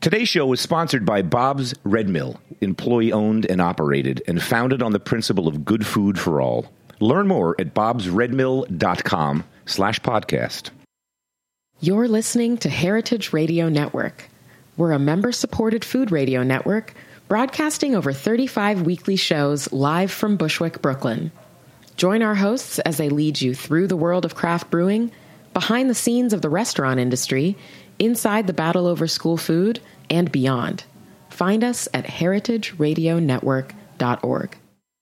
Today's show is sponsored by Bob's Red Mill, employee-owned and operated, and founded on the principle of good food for all. Learn more at bobsredmill.com/podcast. You're listening to Heritage Radio Network. We're a member-supported food radio network broadcasting over 35 weekly shows live from Bushwick, Brooklyn. Join our hosts as they lead you through the world of craft brewing, behind the scenes of the restaurant industry, inside the battle over school food, and beyond. Find us at heritageradionetwork.org.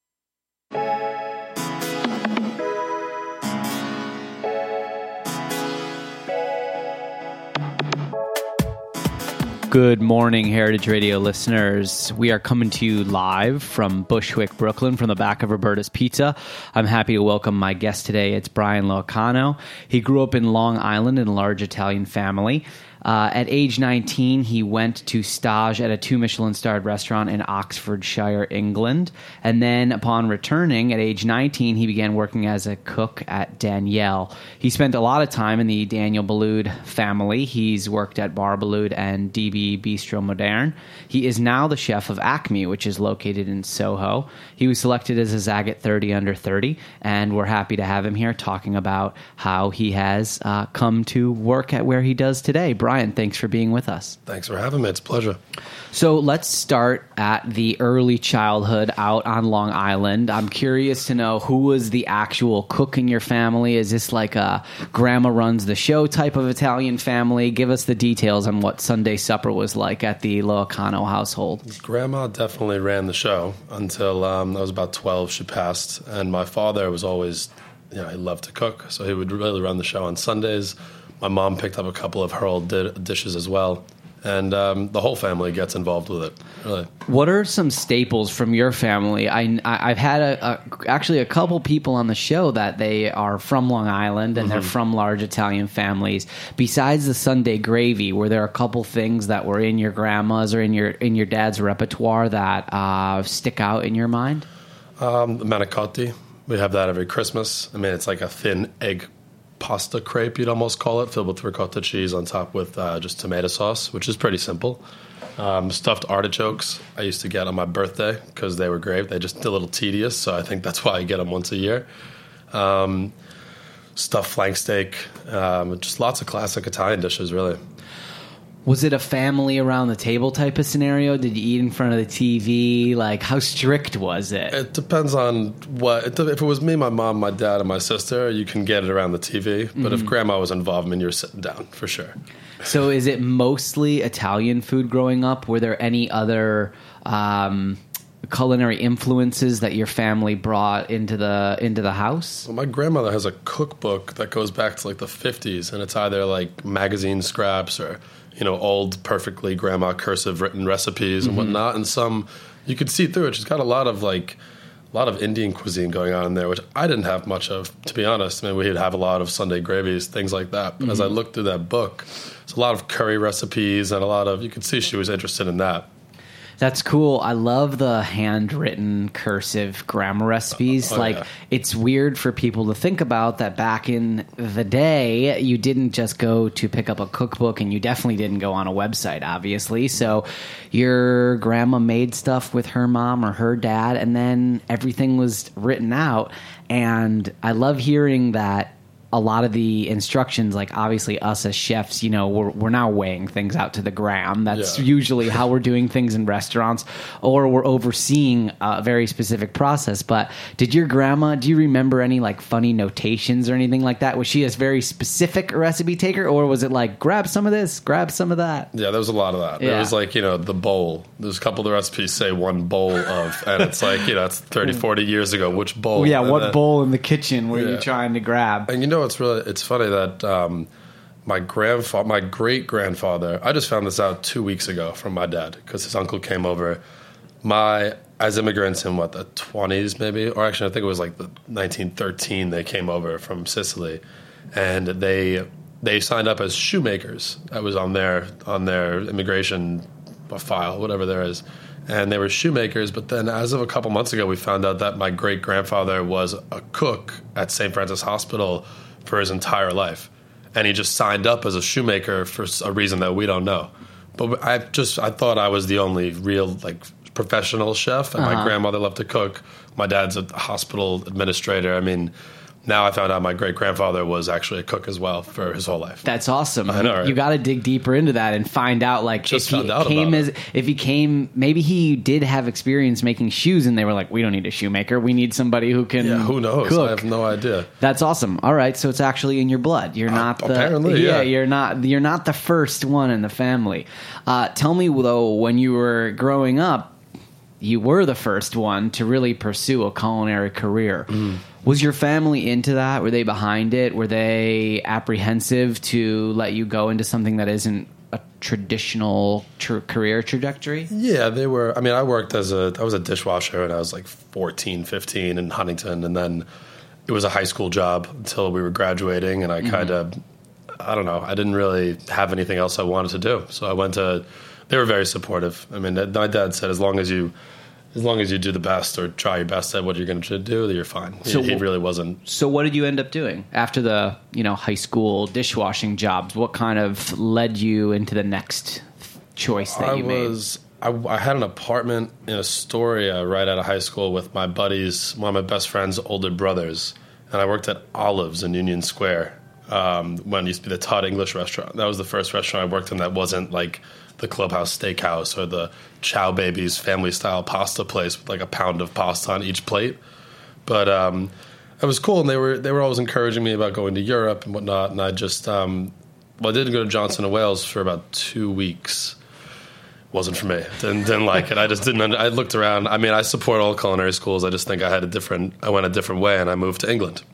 Good morning, Heritage Radio listeners. We are coming to you live from Bushwick, Brooklyn, from the back of Roberta's Pizza. I'm happy to welcome my guest today. It's Brian Loacano. He grew up in Long Island in a large Italian family. At age 19, he went to stage at a 2 Michelin-starred restaurant in Oxfordshire, England. And then upon returning at age 19, he began working as a cook at Daniel. He spent a lot of time in the Daniel Boulud family. He's worked at Bar Boulud and DB Bistro Moderne. He is now the chef of Acme, which is located in Soho. He was selected as a Zagat 30 under 30, and we're happy to have him here talking about how he has come to work at where he does today. Brian, thanks for being with us. Thanks for having me. It's a pleasure. So let's start at the early childhood out on Long Island. I'm curious to know, who was the actual cook in your family? Is this like a grandma runs the show type of Italian family? Give us the details on what Sunday supper was like at the Loacano household. Grandma definitely ran the show until I was about 12. She passed. And my father was always, he loved to cook. So he would really run the show on Sundays. My mom picked up a couple of her old dishes as well. And the whole family gets involved with it, really. What are some staples from your family? I've had actually a couple people on the show that they are from Long Island and they're from large Italian families. Besides the Sunday gravy, were there a couple things that were in your grandma's or in your dad's repertoire that stick out in your mind? Manicotti. We have that every Christmas. I mean, it's like a thin egg pasta crepe, you'd almost call it, filled with ricotta cheese on top with just tomato sauce, which is pretty simple. Stuffed artichokes I used to get on my birthday because they were great. They just a little tedious, so I think that's why I get them once a year. Stuffed flank steak, just lots of classic Italian dishes, really. Was it a family around the table type of scenario? Did you eat in front of the TV? Like, how strict was it? It depends on what. If it was me, my mom, my dad, and my sister, you can get it around the TV. But if grandma was involved, you're sitting down for sure. So is it mostly Italian food growing up? Were there any other culinary influences that your family brought into the house? Well, my grandmother has a cookbook that goes back to like the 50s, and it's either like magazine scraps or old, perfectly grandma cursive written recipes and whatnot. And some, you could see through it. She's got a lot of Indian cuisine going on in there, which I didn't have much of, to be honest. I mean, we'd have a lot of Sunday gravies, things like that. But as I looked through that book, it's a lot of curry recipes and you could see she was interested in that. That's cool. I love the handwritten cursive grammar recipes. It's weird for people to think about that back in the day, you didn't just go to pick up a cookbook, and you definitely didn't go on a website, obviously. So your grandma made stuff with her mom or her dad, and then everything was written out. And I love hearing that a lot of the instructions, like obviously us as chefs, we're now weighing things out to the gram. That's usually how we're doing things in restaurants, or we're overseeing a very specific process. But did your grandma, do you remember any like funny notations or anything like that? Was she a very specific recipe taker, or was it like, grab some of this, grab some of that? Yeah, there was a lot of that. Yeah. It was like, the bowl. There's a couple of the recipes say one bowl of, and it's like, it's 30, 40 years ago, which bowl? Well, yeah, what bowl in the kitchen were you trying to grab? And it's funny that my great grandfather, I just found this out 2 weeks ago from my dad because his uncle came over. As immigrants in the 20s maybe, or actually I think it was like the 1913 they came over from Sicily, and they signed up as shoemakers. That was on their immigration file, whatever there is. And they were shoemakers, but then as of a couple months ago, we found out that my great-grandfather was a cook at St. Francis Hospital for his entire life. And he just signed up as a shoemaker for a reason that we don't know. But I thought I was the only real professional chef, and my grandmother loved to cook. My dad's a hospital administrator. I mean, now I found out my great-grandfather was actually a cook as well for his whole life. That's awesome. I know, right? You got to dig deeper into that and find out, maybe he did have experience making shoes, and they were like, we don't need a shoemaker. We need somebody who can who knows? cook. I have no idea. That's awesome. All right, so it's actually in your blood. You're not apparently, you're not the first one in the family. Tell me though, when you were growing up, you were the first one to really pursue a culinary career. Was your family into that? Were they behind it? Were they apprehensive to let you go into something that isn't a traditional career trajectory? Yeah, they were. I mean, I worked I was a dishwasher when I was 14, 15 in Huntington, and then it was a high school job until we were graduating, and I kind of, I don't know, I didn't really have anything else I wanted to do. So I went to, they were very supportive. I mean, my dad said, as long as you do the best or try your best at what you're going to do, you're fine. So he really wasn't. So what did you end up doing after the high school dishwashing jobs? What kind of led you into the next choice that you made? I had an apartment in Astoria right out of high school with my buddies, one of my best friend's older brothers, and I worked at Olives in Union Square when it used to be the Todd English restaurant. That was the first restaurant I worked in that wasn't like the Clubhouse Steakhouse or the Chow Baby's family-style pasta place with a pound of pasta on each plate. But it was cool, and they were always encouraging me about going to Europe and whatnot. And I just, I did go to Johnson & Wales for about 2 weeks. Wasn't for me. Didn't like it. I just didn't. I looked around. I mean, I support all culinary schools. I just think I went a different way, and I moved to England.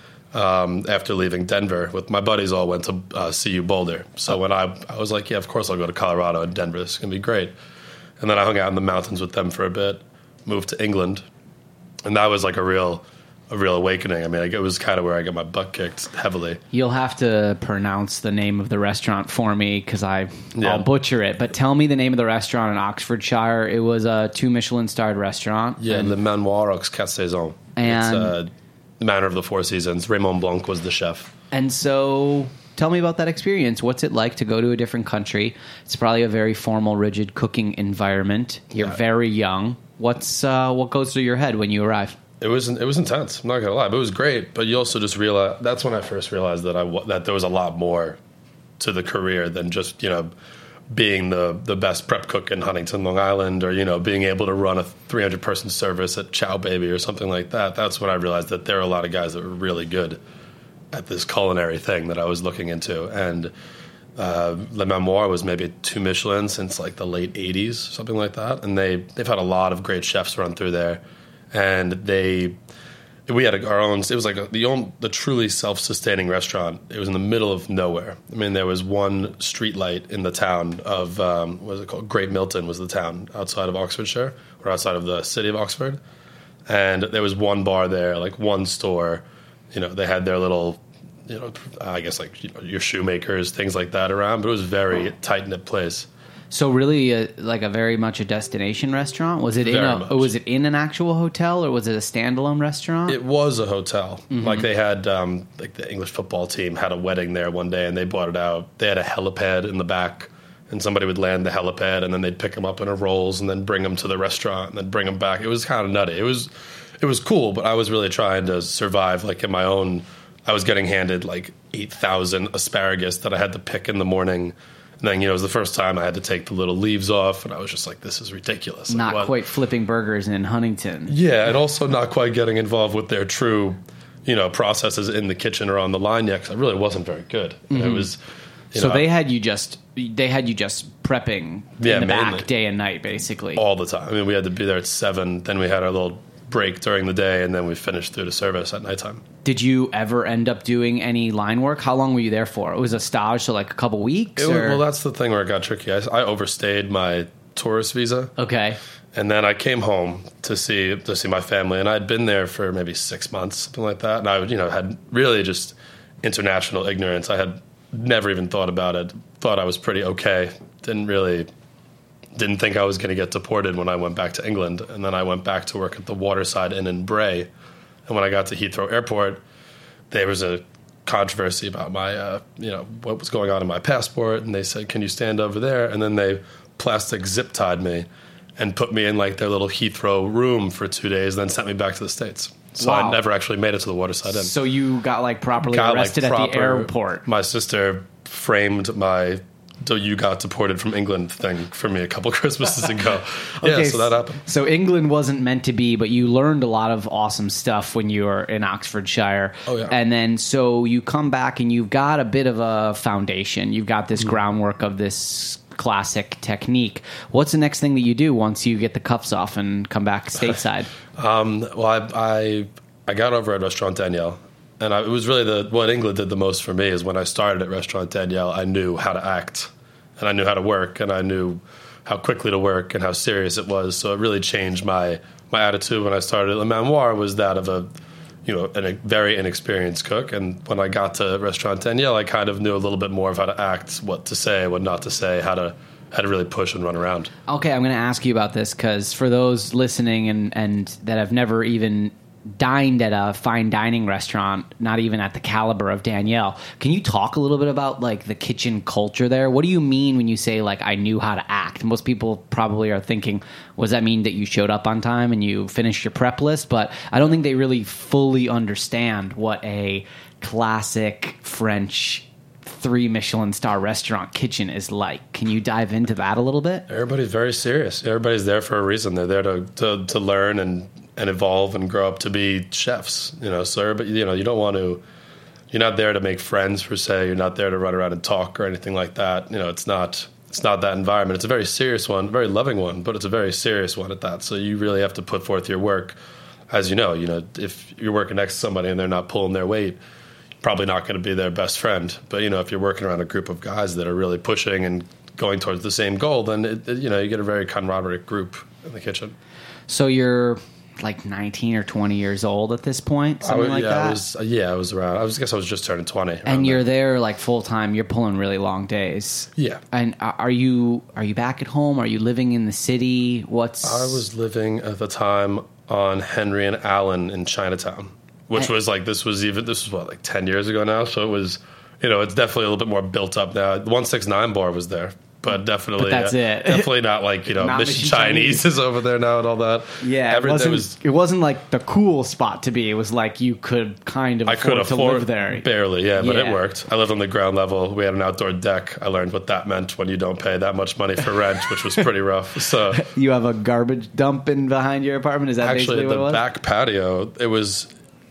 After leaving Denver, with my buddies all went to CU Boulder. So when I was like, yeah, of course I'll go to Colorado and Denver. This is going to be great. And then I hung out in the mountains with them for a bit, moved to England. And that was a real awakening. I mean, it was kind of where I got my butt kicked heavily. You'll have to pronounce the name of the restaurant for me because I'll butcher it. But tell me the name of the restaurant in Oxfordshire. It was a 2 Michelin-starred restaurant. Yeah, Le Manoir aux 4 Saisons. And the Manor of the Four Seasons. Raymond Blanc was the chef. And so tell me about that experience. What's it like to go to a different country? It's probably a very formal, rigid cooking environment. You're very young. What goes through your head when you arrive? It was intense. I'm not gonna lie, but it was great. But you also just realize that's when I first realized that there was a lot more to the career than just being the best prep cook in Huntington, Long Island, or being able to run a 300-person service at Chow Baby or something like that. That's when I realized that there are a lot of guys that were really good at this culinary thing that I was looking into. And Le Manoir was maybe 2 Michelin since the late 80s, something like that. And they've had a lot of great chefs run through there. And we had our own. It was the truly self-sustaining restaurant. It was in the middle of nowhere. I mean, there was one street light in the town of what was it called? Great Milton was the town outside of Oxfordshire, or outside of the city of Oxford. And there was one bar there, one store. They had their little, I guess your shoemakers, things like that around. But it was a very tight-knit place. So really, a very much a destination restaurant. Was it in an actual hotel, or was it a standalone restaurant? It was a hotel. Mm-hmm. They had the English football team had a wedding there one day, and they bought it out. They had a helipad in the back, and somebody would land the helipad, and then they'd pick them up in a rolls, and then bring them to the restaurant, and then bring them back. It was kind of nutty. It was cool, but I was really trying to survive. In my own, I was getting handed 8,000 asparagus that I had to pick in the morning. And then, it was the first time I had to take the little leaves off, and I was just like, this is ridiculous. Not quite flipping burgers in Huntington. Yeah, and also not quite getting involved with their true, processes in the kitchen or on the line yet, because I really wasn't very good. Mm-hmm. It was, so they had you just prepping in the back day and night, basically. All the time. I mean, we had to be there at 7, then we had our little break during the day, and then we finished through the service at nighttime. Did you ever end up doing any line work? How long were you there for? It was a stage, so a couple weeks? Well, that's the thing where it got tricky. I overstayed my tourist visa. Okay. And then I came home to see my family, and I'd been there for maybe 6 months, something like that. And I had really just international ignorance. I had never even thought about it. Thought I was pretty okay. Didn't think I was going to get deported when I went back to England. And then I went back to work at the Waterside Inn in Bray. And when I got to Heathrow Airport, there was a controversy about my, what was going on in my passport. And they said, can you stand over there? And then they plastic zip tied me and put me in like their little Heathrow room for 2 days, and then sent me back to the States. So Wow. I never actually made it to the waterside end. So you got like properly arrested at the airport. My sister framed my "you got deported from England" thing for me a couple Christmases ago. Yeah, so that happened. So England wasn't meant to be, but you learned a lot of awesome stuff when you were in Oxfordshire. Oh, yeah. And then so you come back and you've got a bit of a foundation. You've got this groundwork of this classic technique. What's the next thing that you do once you get the cuffs off and come back stateside? Well, I got over at Restaurant Danielle, and it was really what England did the most for me is when I started at Restaurant Danielle, I knew how to act, and I knew how to work, and I knew how quickly to work and how serious it was. So it really changed my attitude when I started. Le Manoir was that of a very inexperienced cook, and when I got to Restaurant Danielle, I kind of knew a little bit more of how to act, what to say, what not to say, how to really push and run around. Okay, I'm going to ask you about this because for those listening and that have never even dined at a fine dining restaurant, not even at the caliber of Danielle, can you talk a little bit about like the kitchen culture there? What do you mean when you say like I knew how to act? Most people probably are thinking, does that mean that you showed up on time and you finished your prep list? But I don't think they really fully understand what a classic French 3 Michelin star restaurant kitchen is like. Can you dive into that a little bit? Everybody's very serious. Everybody's there for a reason. They're there to learn and evolve and grow up to be chefs, so but you don't want to, you're not there to make friends per se, you're not there to run around and talk or anything like that. It's not that environment. It's a very serious one, very loving one, but it's a very serious one at that. So you really have to put forth your work. As if you're working next to somebody and they're not pulling their weight, probably not going to be their best friend. But if you're working around a group of guys that are really pushing and going towards the same goal, then you get a very camaraderie group in the kitchen. So you're like 19 or 20 years old at this point, something like that? I was around. I guess I was just turning 20. And you're there like full time. You're pulling really long days. Yeah. And are you back at home? Are you living in the city? I was living at the time on Henry and Allen in Chinatown, which was like this was like 10 years ago now. So it was, it's definitely a little bit more built up now. The 169 bar was there. But definitely, that's it. Definitely not like Mission Chinese is over there now and all that. Yeah, it wasn't like the cool spot to be. It was like you could kind of afford to live there. Barely, but it worked. I lived on the ground level. We had an outdoor deck. I learned what that meant when you don't pay that much money for rent, which was pretty rough. So you have a garbage dump in behind your apartment. Is that actually basically what it was? The back patio? It was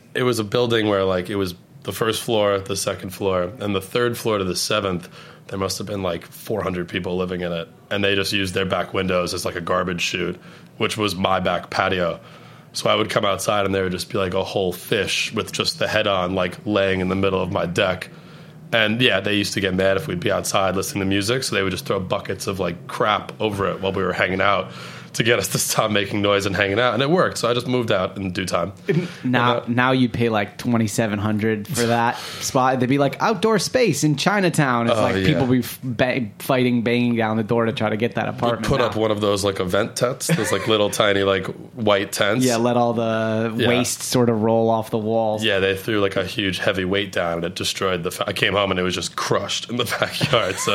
a building where like it was the first floor, the second floor, and the third floor to the seventh. There must have been like 400 people living in it, and they just used their back windows as like a garbage chute, which was my back patio. So I would come outside, and there would just be like a whole fish with just the head on, like laying in the middle of my deck. And yeah, they used to get mad if we'd be outside listening to music, so they would just throw buckets of like crap over it while we were hanging out to get us to stop making noise and hanging out, and it worked. So I just moved out in due time. Now you pay like $2,700 for that spot. They'd be like outdoor space in Chinatown. It's people be fighting, banging down the door to try to get that apartment. You put up one of those like event tents, those like little tiny like white tents. Yeah, let all the waste sort of roll off the walls. Yeah, they threw like a huge heavy weight down, and it destroyed I came home and it was just crushed in the backyard. So,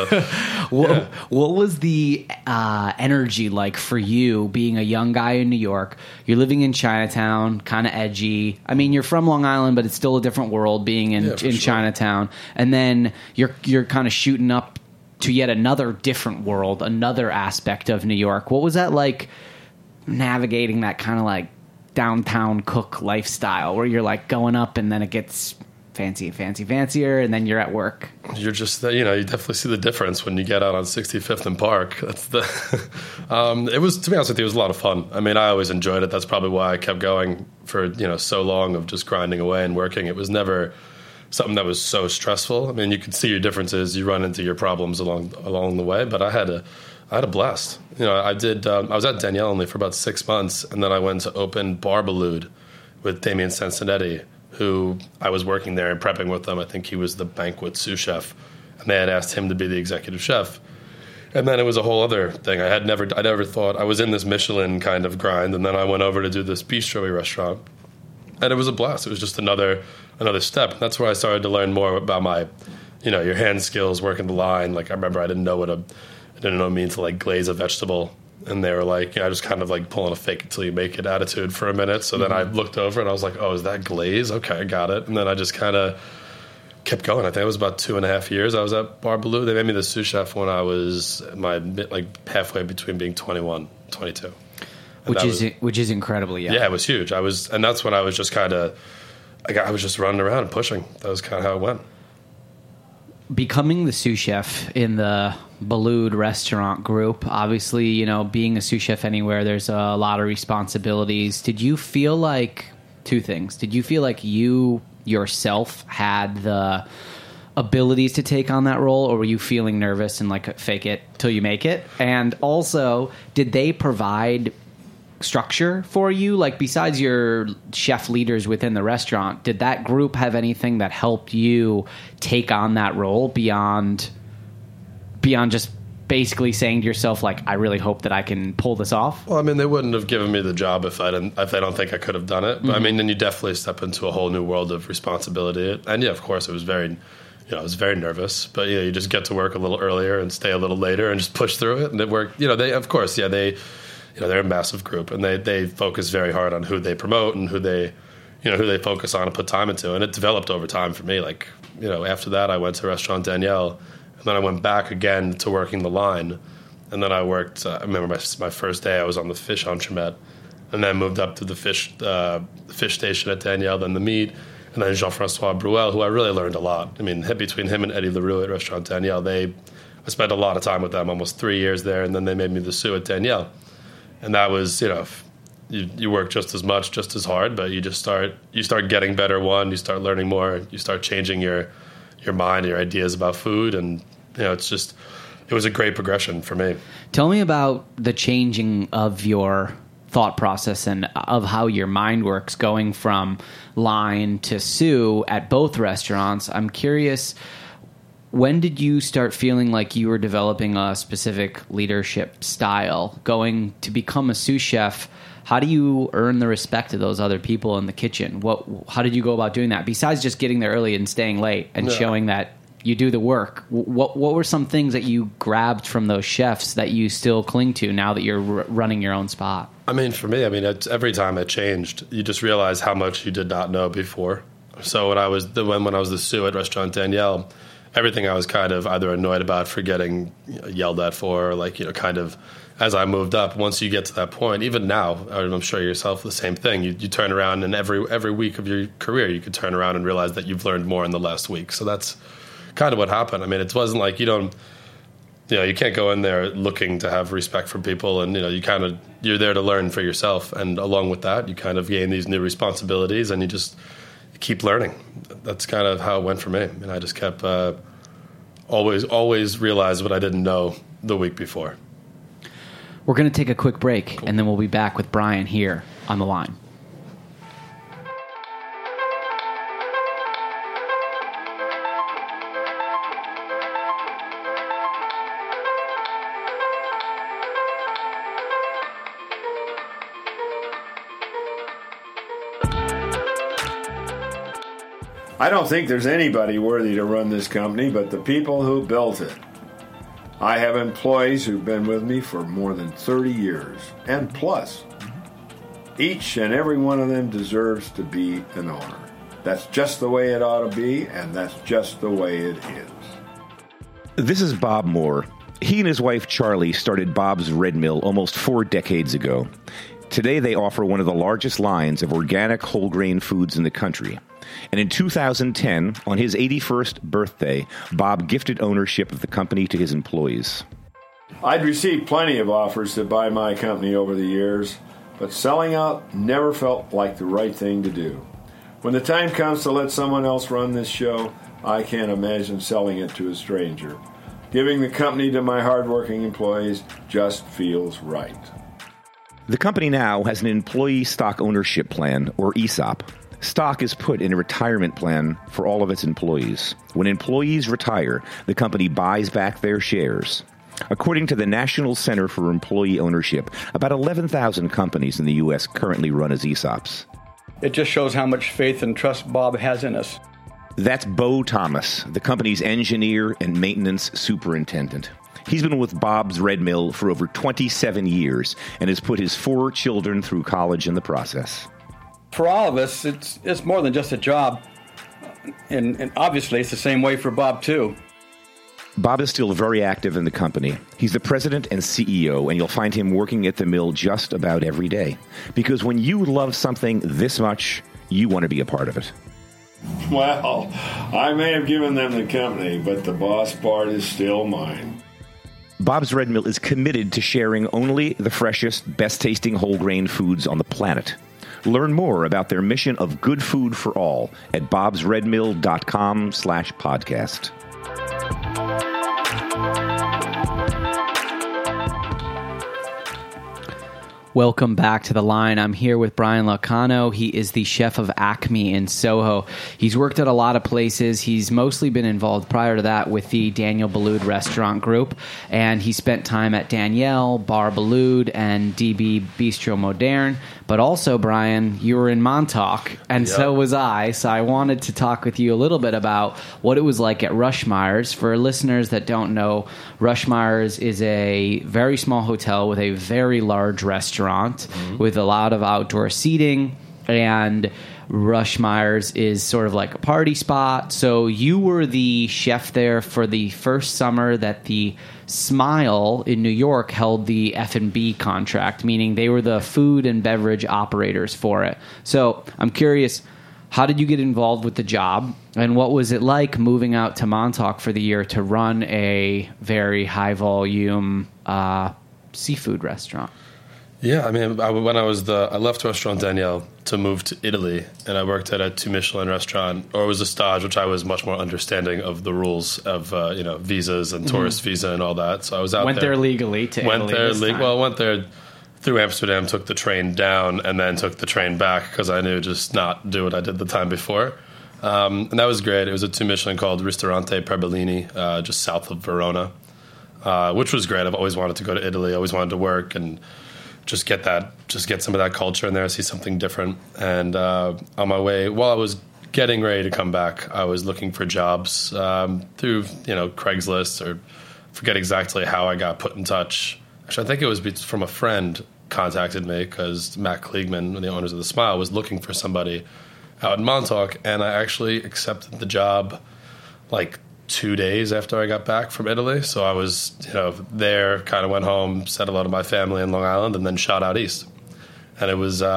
what was the energy like for you? Being a young guy in New York, you're living in Chinatown, kind of edgy. I mean, you're from Long Island, but it's still a different world being in Chinatown. And then you're kind of shooting up to yet another different world, another aspect of New York. What was that like navigating that kind of like downtown cook lifestyle where you're like going up and then it gets fancier, and then you're at work? You're just, you definitely see the difference when you get out on 65th and Park. That's it was, to be honest with you, it was a lot of fun. I mean, I always enjoyed it. That's probably why I kept going for, so long of just grinding away and working. It was never something that was so stressful. I mean, you could see your differences. You run into your problems along the way, but I had a blast. I was at Danielle only for about 6 months, and then I went to open Barbalud with Damien Sansonetti, who I was working there and prepping with them. I think he was the banquet sous chef, and they had asked him to be the executive chef. And then it was a whole other thing. I never thought I was in this Michelin kind of grind, and then I went over to do this bistro restaurant. And it was a blast. It was just another step. And that's where I started to learn more about my, your hand skills, working the line. Like I remember I didn't know what it means to like glaze a vegetable. And they were like, just kind of like pulling a fake it till you make it attitude for a minute. So then I looked over and I was like, oh, is that glaze? Okay, I got it. And then I just kind of kept going. I think it was about 2.5 years I was at Bar Baloo. They made me the sous chef when I was halfway between being 21, 22. Which is incredibly young. Yeah, it was huge. And that's when I was just kind of, I was just running around and pushing. That was kind of how it went. Becoming the sous chef in the Baloo restaurant group, obviously, being a sous chef anywhere, there's a lot of responsibilities. Did you feel like, two things, did you feel like you yourself had the abilities to take on that role, or were you feeling nervous and like fake it till you make it? And also, did they provide structure for you? Like besides your chef leaders within the restaurant, did that group have anything that helped you take on that role beyond just basically saying to yourself, like, I really hope that I can pull this off? Well, I mean, they wouldn't have given me the job if they don't think I could have done it. But I mean, then you definitely step into a whole new world of responsibility. And yeah, of course, it was very, I was very nervous. But you just get to work a little earlier and stay a little later and just push through it. And it worked. They're a massive group, and they focus very hard on who they promote and who they focus on and put time into. And it developed over time for me. Like, after that, I went to Restaurant Daniel, and then I went back again to working the line. And then I worked, I remember my first day, I was on the fish entremet, and then moved up to the fish station at Daniel, then the meat, and then Jean-Francois Bruel, who I really learned a lot. I mean, between him and Eddie Leroux at Restaurant Daniel, I spent a lot of time with them, almost 3 years there, and then they made me the sous at Daniel. And that was, you work just as much, just as hard, but you start getting better. You start learning more, you start changing your mind, your ideas about food, and it was a great progression for me. Tell me about the changing of your thought process and of how your mind works going from line to sous at both restaurants. I'm curious, when did you start feeling like you were developing a specific leadership style? Going to become a sous chef, how do you earn the respect of those other people in the kitchen? How did you go about doing that? Besides just getting there early and staying late and showing that you do the work, what were some things that you grabbed from those chefs that you still cling to now that you're running your own spot? I mean, for me, every time it changed, you just realize how much you did not know before. So when I was the sous at Restaurant Daniel, everything I was kind of either annoyed about for getting yelled at for, or kind of as I moved up, once you get to that point, even now, I'm sure yourself the same thing, you turn around, and every week of your career, you could turn around and realize that you've learned more in the last week. So that's kind of what happened. I mean, it wasn't like you can't go in there looking to have respect from people, and you're there to learn for yourself, and along with that, you kind of gain these new responsibilities, and you keep learning. That's kind of how it went for me. And I just kept always realized what I didn't know the week before. We're going to take a quick break, and then we'll be back with Brian here on the line. I don't think there's anybody worthy to run this company but the people who built it. I have employees who've been with me for more than 30 years, and plus. Each and every one of them deserves to be an owner. That's just the way it ought to be, and that's just the way it is. This is Bob Moore. He and his wife Charlie started Bob's Red Mill almost 4 decades ago. Today they offer one of the largest lines of organic whole grain foods in the country. And in 2010, on his 81st birthday, Bob gifted ownership of the company to his employees. I'd received plenty of offers to buy my company over the years, but selling out never felt like the right thing to do. When the time comes to let someone else run this show, I can't imagine selling it to a stranger. Giving the company to my hardworking employees just feels right. The company now has an employee stock ownership plan, or ESOP. Stock is put in a retirement plan for all of its employees. When employees retire, the company buys back their shares. According to the National Center for Employee Ownership, about 11,000 companies in the U.S. currently run as ESOPs. It just shows how much faith and trust Bob has in us. That's Bo Thomas, the company's engineer and maintenance superintendent. He's been with Bob's Red Mill for over 27 years and has put his 4 children through college in the process. For all of us, it's more than just a job. And obviously, it's the same way for Bob, too. Bob is still very active in the company. He's the president and CEO, and you'll find him working at the mill just about every day. Because when you love something this much, you want to be a part of it. Well, I may have given them the company, but the boss part is still mine. Bob's Red Mill is committed to sharing only the freshest, best-tasting whole grain foods on the planet. Learn more about their mission of good food for all at bobsredmill.com/podcast. Welcome back to The Line. I'm here with Brian Locano. He is the chef of Acme in Soho. He's worked at a lot of places. He's mostly been involved prior to that with the Daniel Boulud restaurant group, and he spent time at Danielle, Bar Boulud, and DB Bistro Moderne. But also, Brian, you were in Montauk, and so was I. So I wanted to talk with you a little bit about what it was like at Rushmeyer's. For listeners that don't know, Rushmeyer's is a very small hotel with a very large restaurant with a lot of outdoor seating, and Rushmeyer's is sort of like a party spot. So you were the chef there for the first summer that the Smile in New York held the F&B contract, meaning they were the food and beverage operators for it. So I'm curious, how did you get involved with the job, and what was it like moving out to Montauk for the year to run a very high-volume seafood restaurant? Yeah, I mean, I left Restaurant Danielle to move to Italy, and I worked at a 2 Michelin restaurant, or it was a stage, which I was much more understanding of the rules of visas and tourist visa and all that. So I was out Went there legally to Italy. Went there through Amsterdam, took the train down, and then took the train back because I knew just not do what I did the time before. And that was great. It was a 2 Michelin called Ristorante Perbellini, just south of Verona, which was great. I've always wanted to go to Italy, always wanted to work and just get some of that culture in there, see something different. And on my way, while I was getting ready to come back, I was looking for jobs through Craigslist, or forget exactly how I got put in touch. Actually, I think it was from a friend contacted me because Matt Kliegman, one of the owners of the Smile, was looking for somebody out in Montauk, and I actually accepted the job like 2 days after I got back from Italy. So I was, there, kind of went home, said hello to my family in Long Island, and then shot out east. And it was,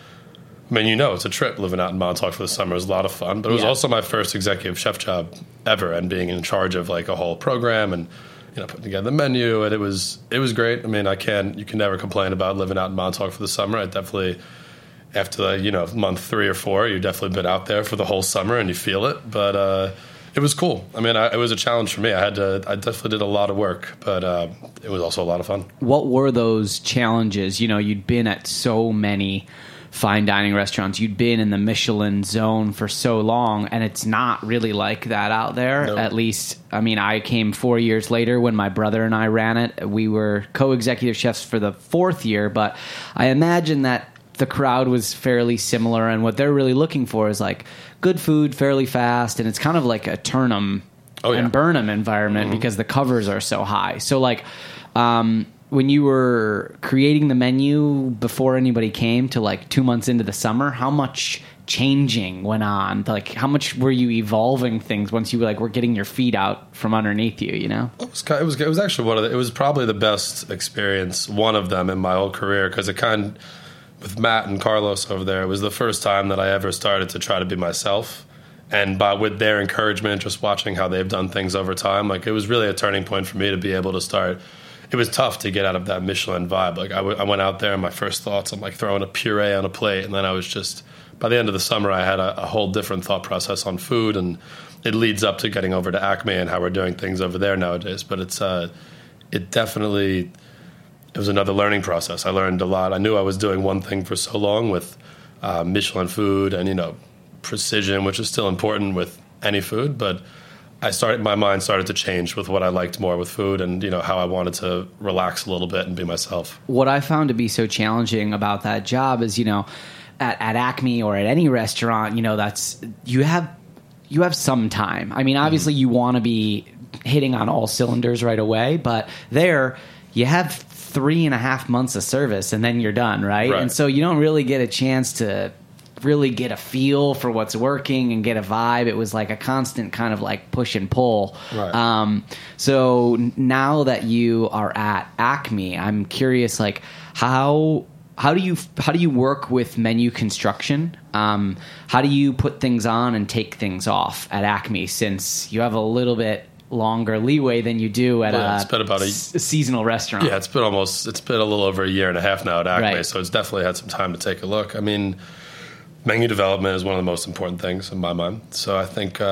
it's a trip living out in Montauk for the summer. It was a lot of fun, but it was also my first executive chef job ever, and being in charge of like a whole program and, putting together the menu. And it was great. I mean, you can never complain about living out in Montauk for the summer. I definitely, after month 3 or 4, you've definitely been out there for the whole summer and you feel it. But, it was cool. I mean, it was a challenge for me. I definitely did a lot of work, but it was also a lot of fun. What were those challenges? You'd been at so many fine dining restaurants. You'd been in the Michelin zone for so long, and it's not really like that out there. Nope. At least, I mean, I came 4 years later when my brother and I ran it. We were co-executive chefs for the 4th year, but I imagine that the crowd was fairly similar, and what they're really looking for is like good food fairly fast, and it's kind of like a turn 'em and burn 'em environment because the covers are so high. So like when you were creating the menu before anybody came to like 2 months into the summer, how much changing went on? Like how much were you evolving things once you were getting your feet out from underneath you, It was actually it was probably the best experience, one of them in my whole career, because with Matt and Carlos over there, it was the first time that I ever started to try to be myself. And with their encouragement, just watching how they've done things over time, it was really a turning point for me to be able to start. It was tough to get out of that Michelin vibe. I went out there and my first thoughts, I'm throwing a puree on a plate. And then I was just, by the end of the summer, I had a whole different thought process on food. And it leads up to getting over to Acme and how we're doing things over there nowadays. But it was another learning process. I learned a lot. I knew I was doing one thing for so long with Michelin food and, precision, which is still important with any food. But my mind started to change with what I liked more with food and, how I wanted to relax a little bit and be myself. What I found to be so challenging about that job is, at Acme or at any restaurant, that's you have some time. I mean, obviously you want to be hitting on all cylinders right away, but there you have 3.5 months of service and then you're done, right? And so you don't really get a chance to really get a feel for what's working and get a vibe. It was like a constant kind of like push and pull. So now that you are at Acme, I'm curious, like how do you work with menu construction? How do you put things on and take things off at Acme, since you have a little bit longer leeway than you do at a seasonal restaurant? Yeah, it's been a little over a year and a half now at Acme, so it's definitely had some time to take a look. I mean, menu development is one of the most important things in my mind. So I think,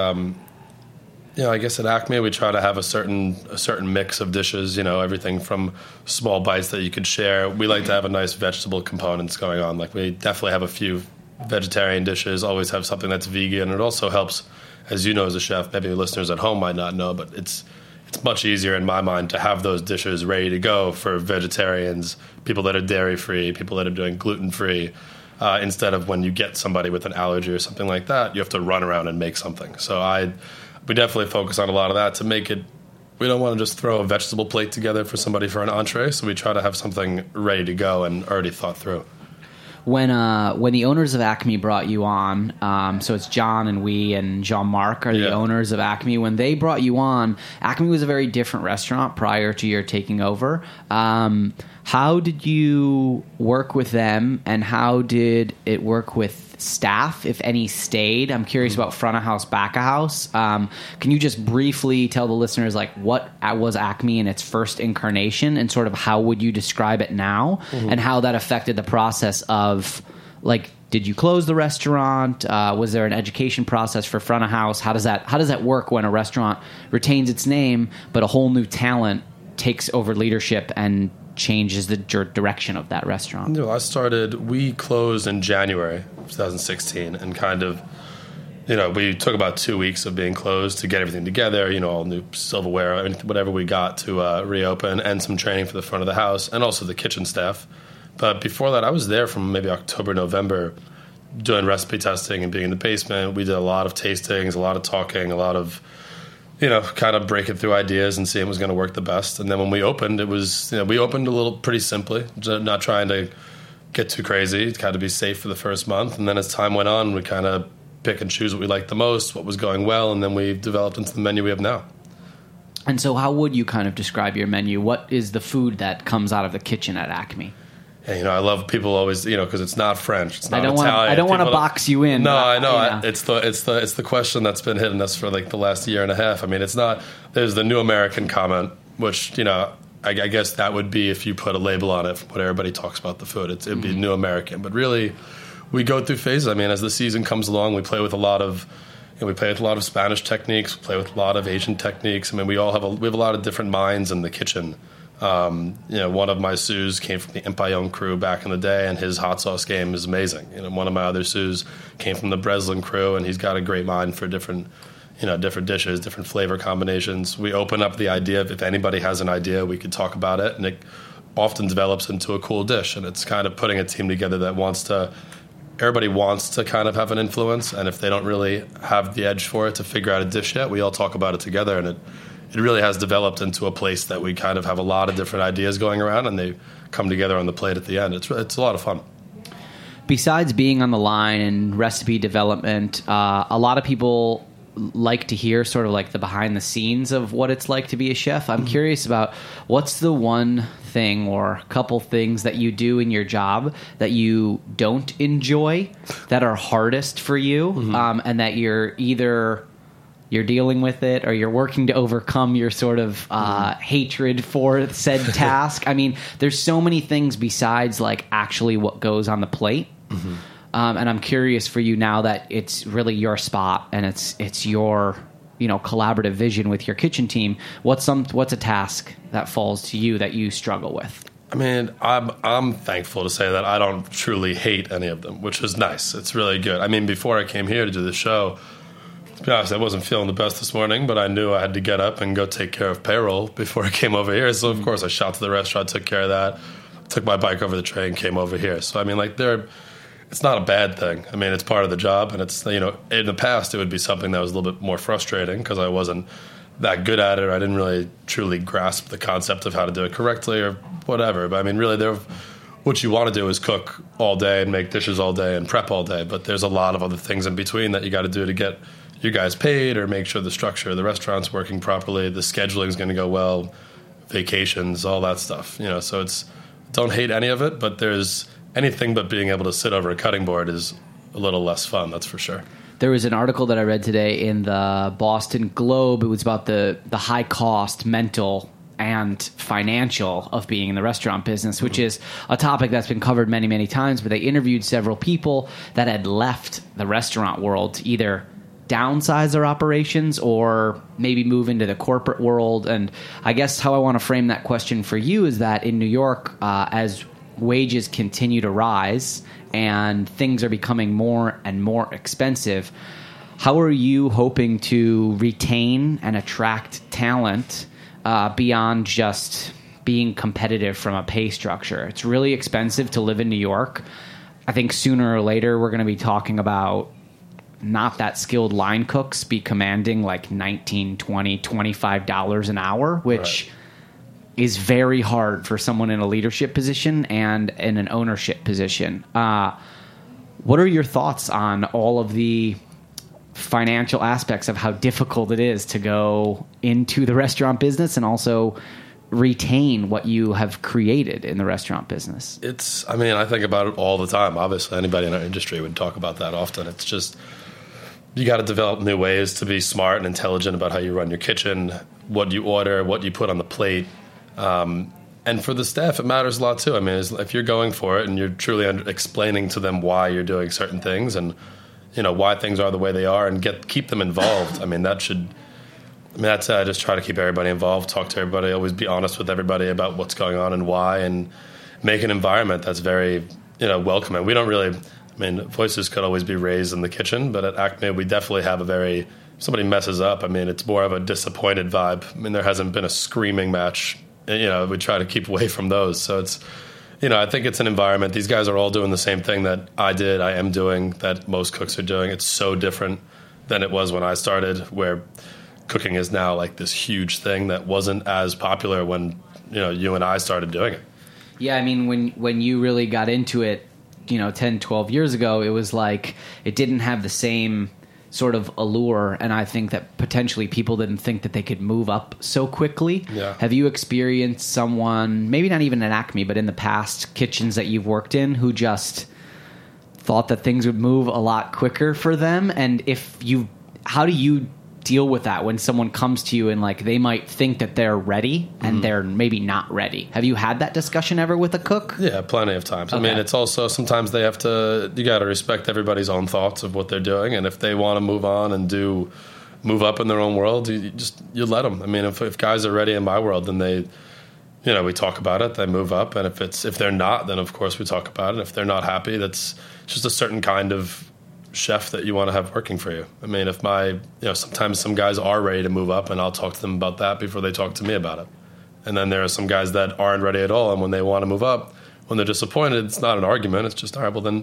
I guess at Acme we try to have a certain mix of dishes. Everything from small bites that you could share. We like to have a nice vegetable components going on. Like, we definitely have a few vegetarian dishes. Always have something that's vegan. It also helps, as you know, as a chef. Maybe listeners at home might not know, but it's much easier in my mind to have those dishes ready to go for vegetarians, people that are dairy free, people that are doing gluten free. Instead of when you get somebody with an allergy or something like that, you have to run around and make something. So we definitely focus on a lot of that to make it. We don't want to just throw a vegetable plate together for somebody for an entree, so we try to have something ready to go and already thought through. When the owners of Acme brought you on, so it's John and Jean-Marc are the owners of Acme. When they brought you on, Acme was a very different restaurant prior to your taking over. How did you work with them, and how did it work with staff, if any stayed? I'm curious about front of house, back of house. Can you just briefly tell the listeners, like, what was Acme in its first incarnation, and sort of how would you describe it now, and how that affected the process of, like, did you close the restaurant? Was there an education process for front of house? How does that work when a restaurant retains its name, but a whole new talent takes over leadership and changes the direction of that restaurant? We closed in January 2016, and kind of, we took about 2 weeks of being closed to get everything together, all new silverware, whatever we got to reopen, and some training for the front of the house and also the kitchen staff. But before that, I was there from maybe October, November, doing recipe testing and being in the basement. We did a lot of tastings, a lot of talking, a lot of kind of breaking through ideas and seeing what was going to work the best. And then when we opened, it was, we opened a little pretty simply, not trying to get too crazy, kind of be safe for the first month. And then as time went on, we kind of pick and choose what we liked the most, what was going well, and then we developed into the menu we have now. And so how would you kind of describe your menu? What is the food that comes out of the kitchen at Acme? And, I love people always, because it's not French, it's not Italian. I don't want to box you in. No, I know. It's the question that's been hitting us for like the last year and a half. I mean, it's not. There's the new American comment, which I guess that would be if you put a label on it for what everybody talks about the food. It'd be new American, but really, we go through phases. I mean, as the season comes along, we play with a lot of. We play with a lot of Spanish techniques. We play with a lot of Asian techniques. I mean, we have a lot of different minds in the kitchen. One of my sous came from the Empayon crew back in the day, and his hot sauce game is amazing. One of my other sous came from the Breslin crew, and he's got a great mind for different dishes, different flavor combinations. We open up the idea of if anybody has an idea, we could talk about it, and it often develops into a cool dish. And it's kind of putting a team together that everybody wants to kind of have an influence, and if they don't really have the edge for it to figure out a dish yet, we all talk about it together, and it really has developed into a place that we kind of have a lot of different ideas going around, and they come together on the plate at the end. It's a lot of fun. Besides being on the line and recipe development, a lot of people like to hear sort of like the behind the scenes of what it's like to be a chef. I'm curious about what's the one thing or couple things that you do in your job that you don't enjoy, that are hardest for you, and that you're either you're dealing with it or you're working to overcome your sort of hatred for said task. I mean, there's so many things besides like actually what goes on the plate. And I'm curious for you now that it's really your spot and it's your collaborative vision with your kitchen team. What's a task that falls to you that you struggle with? I mean, I'm thankful to say that I don't truly hate any of them, which is nice. It's really good. I mean, before I came here to do the show, to be honest, I wasn't feeling the best this morning, but I knew I had to get up and go take care of payroll before I came over here. So, of course, I shot to the restaurant, took care of that, took my bike over the train, came over here. So, I mean, like, it's not a bad thing. I mean, it's part of the job, and it's, in the past it would be something that was a little bit more frustrating because I wasn't that good at it, or I didn't really truly grasp the concept of how to do it correctly or whatever. But I mean, really, what you want to do is cook all day and make dishes all day and prep all day, but there's a lot of other things in between that you got to do to get you guys paid or make sure the structure of the restaurant's working properly, the scheduling is going to go well, vacations, all that stuff. So don't hate any of it, but there's anything but being able to sit over a cutting board is a little less fun, that's for sure. There was an article that I read today in the Boston Globe. It was about the high cost mental and financial of being in the restaurant business, which is a topic that's been covered many, many times, but they interviewed several people that had left the restaurant world to either downsize their operations or maybe move into the corporate world. And I guess how I want to frame that question for you is that in New York, as wages continue to rise and things are becoming more and more expensive, how are you hoping to retain and attract talent beyond just being competitive from a pay structure? It's really expensive to live in New York. I think sooner or later we're going to be talking about not that skilled line cooks be commanding like $19, $20, $25 an hour, which is very hard for someone in a leadership position and in an ownership position. What are your thoughts on all of the financial aspects of how difficult it is to go into the restaurant business and also retain what you have created in the restaurant business? I think about it all the time. Obviously, anybody in our industry would talk about that often. It's just, you got to develop new ways to be smart and intelligent about how you run your kitchen, what you order, what you put on the plate. And for the staff, it matters a lot too. I mean, if you're going for it and you're truly explaining to them why you're doing certain things and, why things are the way they are, and keep them involved. that's it. I just try to keep everybody involved, talk to everybody, always be honest with everybody about what's going on and why, and make an environment that's very, welcoming. We don't really, voices could always be raised in the kitchen, but at Acme, we definitely have if somebody messes up, it's more of a disappointed vibe. There hasn't been a screaming match. We try to keep away from those. So it's, I think it's an environment. These guys are all doing the same thing that I am doing, that most cooks are doing. It's so different than it was when I started, where cooking is now like this huge thing that wasn't as popular when, you and I started doing it. Yeah, when you really got into it, 10, 12 years ago, it was like it didn't have the same sort of allure, and I think that potentially people didn't think that they could move up so quickly. Yeah. Have you experienced someone, maybe not even at Acme, but in the past kitchens that you've worked in, who just thought that things would move a lot quicker for them? And how do you deal with that when someone comes to you and like they might think that they're ready and they're maybe not ready? Have you had that discussion ever with a cook? Yeah, plenty of times. Okay. It's also sometimes you got to respect everybody's own thoughts of what they're doing, and if they want to move on and move up in their own world, you let them. If guys are ready in my world, then they, we talk about it, they move up, and if they're not, then of course we talk about it. If they're not happy, that's just a certain kind of chef that you want to have working for you. Sometimes some guys are ready to move up, and I'll talk to them about that before they talk to me about it. And then there are some guys that aren't ready at all, and when they want to move up, when they're disappointed, it's not an argument. It's just, all right, well then,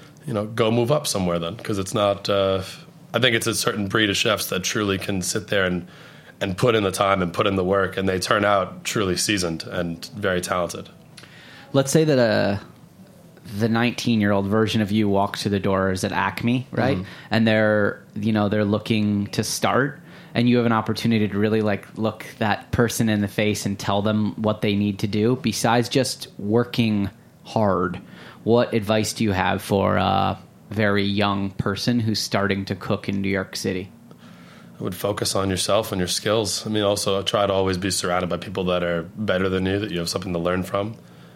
go move up somewhere then, because it's not. I think it's a certain breed of chefs that truly can sit there and put in the time and put in the work, and they turn out truly seasoned and very talented. Let's say that the 19-year-old version of you walks through the doors at Acme, right? Mm-hmm. And they're looking to start, and you have an opportunity to really look that person in the face and tell them what they need to do. Besides just working hard, what advice do you have for a very young person who's starting to cook in New York City? I would focus on yourself and your skills. Also try to always be surrounded by people that are better than you, that you have something to learn from.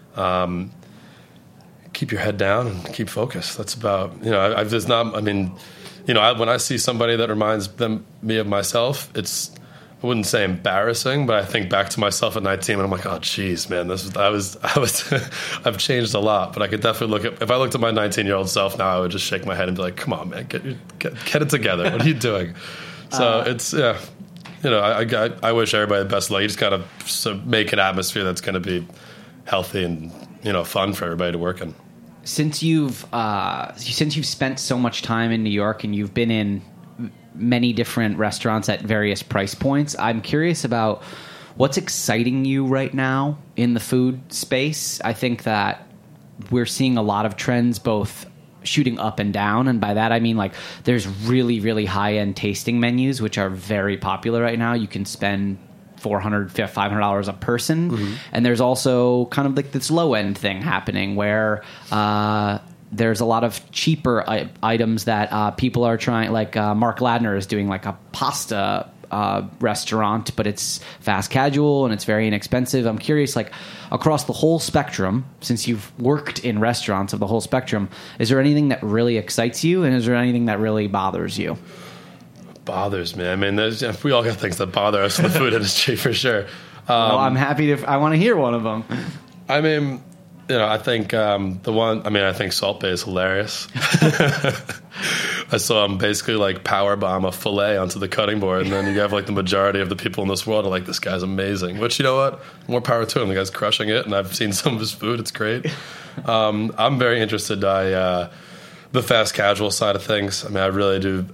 Keep your head down and keep focused. That's about, I've just not, when I see somebody that reminds me of myself, it's, I wouldn't say embarrassing, but I think back to myself at 19 and I'm like, oh geez, man, I've changed a lot. But I could definitely if I looked at my 19-year-old self now, I would just shake my head and be like, come on, man, get it together. What are you doing? So it's, yeah, I wish everybody the best luck. You just got to make an atmosphere that's going to be healthy and, fun for everybody to work in. since you've spent so much time in New York and you've been in many different restaurants at various price points, I'm curious about what's exciting you right now in the food space. I think that we're seeing a lot of trends both shooting up and down, and by that I mean like there's really, really high-end tasting menus which are very popular right now. You can spend $400, $500 a person, and there's also kind of like this low-end thing happening where there's a lot of cheaper items that people are trying, like Mark Ladner is doing like a pasta restaurant, but it's fast casual and it's very inexpensive. I'm curious, like across the whole spectrum, since you've worked in restaurants of the whole spectrum, is there anything that really excites you, and is there anything that really bothers you? Bothers me. I mean, we all got things that bother us in the food industry for sure. Well, I'm happy I want to hear one of them. I mean, I think I think Salt Bae is hilarious. I saw him basically like power bomb a fillet onto the cutting board, and then you have like the majority of the people in this world are like, this guy's amazing. Which, you know what? More power to him. The guy's crushing it, and I've seen some of his food. It's great. I'm very interested by the fast casual side of things. I mean, I really do.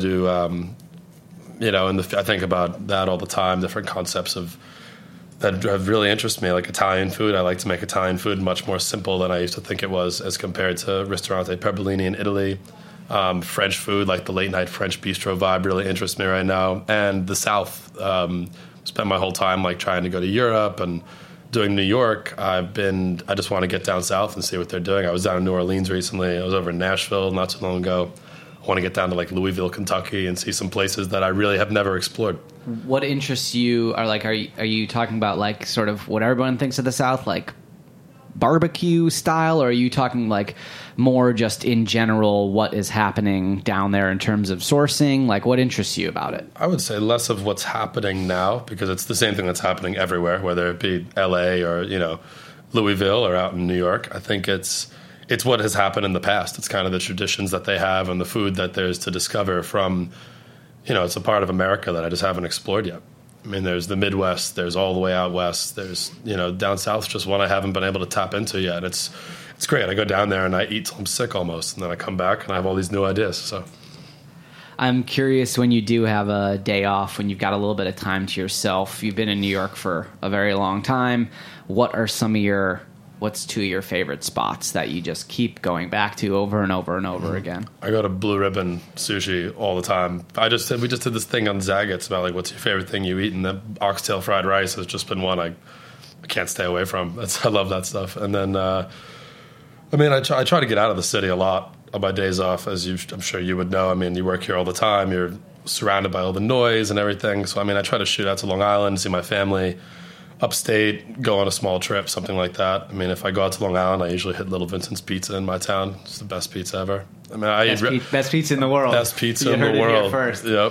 I think about that all the time. Different concepts that have really interested me, like Italian food. I like to make Italian food much more simple than I used to think it was as compared to Ristorante Perbellini in Italy. French food, like the late night French bistro vibe, really interests me right now. And the South, spent my whole time like trying to go to Europe and doing New York. I just want to get down south and see what they're doing. I was down in New Orleans recently. I was over in Nashville not too long ago. I want to get down to like Louisville, Kentucky, and see some places that I really have never explored. What interests you are you talking about like sort of what everyone thinks of the South, like barbecue style, or are you talking like more just in general what is happening down there in terms of sourcing? Like what interests you about it? I would say less of what's happening now, because it's the same thing that's happening everywhere, whether it be LA or, Louisville or out in New York. I think it's what has happened in the past. It's kind of the traditions that they have and the food that there's to discover from, it's a part of America that I just haven't explored yet. I mean, there's the Midwest, there's all the way out west, there's, down south, just one I haven't been able to tap into yet. It's great. I go down there and I eat till I'm sick almost, and then I come back and I have all these new ideas. So I'm curious, when you do have a day off, when you've got a little bit of time to yourself, you've been in New York for a very long time, what's two of your favorite spots that you just keep going back to over and over and over again? I go to Blue Ribbon Sushi all the time. We just did this thing on Zagat's about like, what's your favorite thing you eat? And the oxtail fried rice has just been one I can't stay away from. I love that stuff. And then, I try to get out of the city a lot on my days off, as I'm sure you would know. I mean, you work here all the time. You're surrounded by all the noise and everything. So, I try to shoot out to Long Island, see my family. Upstate, go on a small trip, something like that. I mean, if I go out to Long Island, I usually hit Little Vincent's Pizza in my town. It's the best pizza ever. Best pizza in the world. Best pizza in the world. First. Yep.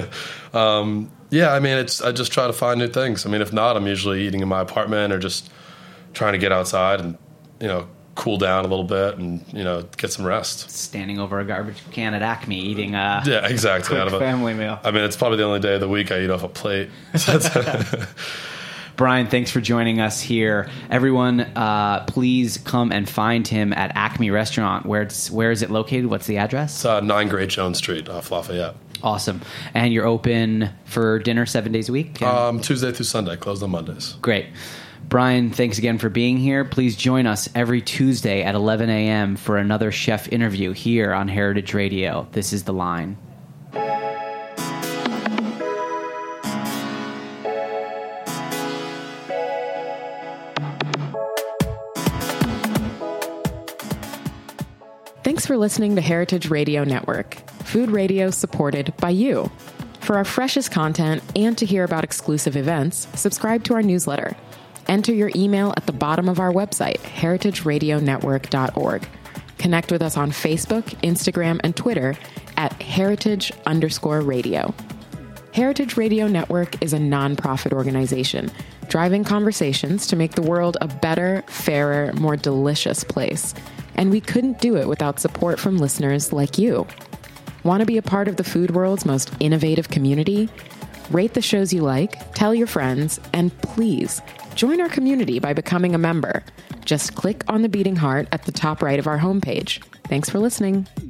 I just try to find new things. If not, I'm usually eating in my apartment or just trying to get outside and, cool down a little bit and, get some rest. Standing over a garbage can at Acme eating a exactly. Out of a family meal. It's probably the only day of the week I eat off a plate. Brian, thanks for joining us here. Everyone, please come and find him at Acme Restaurant. Where is it located? What's the address? It's 9 Great Jones Street off Lafayette. Awesome. And you're open for dinner 7 days a week? Tuesday through Sunday, closed on Mondays. Great. Brian, thanks again for being here. Please join us every Tuesday at 11 a.m. for another chef interview here on Heritage Radio. This is The Line. Thanks for listening to Heritage Radio Network, food radio supported by you. For our freshest content and to hear about exclusive events, subscribe to our newsletter. Enter your email at the bottom of our website, heritageradionetwork.org. Connect with us on Facebook, Instagram, and Twitter at heritage_radio. Heritage Radio Network is a nonprofit organization driving conversations to make the world a better, fairer, more delicious place. And we couldn't do it without support from listeners like you. Want to be a part of the food world's most innovative community? Rate the shows you like, tell your friends, and please join our community by becoming a member. Just click on the beating heart at the top right of our homepage. Thanks for listening.